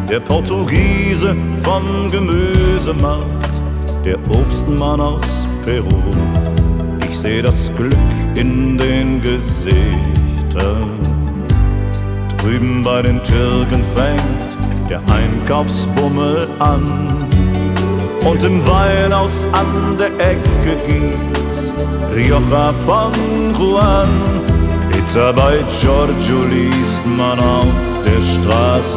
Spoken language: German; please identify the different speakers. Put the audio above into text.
Speaker 1: der Portugiese vom Gemüsemarkt, der Obstmann aus Peru. Ich seh das Glück in den Gesichtern. Drüben bei den Türken fängt der Einkaufsbummel an. Und im Weinhaus an der Ecke gibt's Rioja von Juan. Pizza bei Giorgio liest man auf der Straße.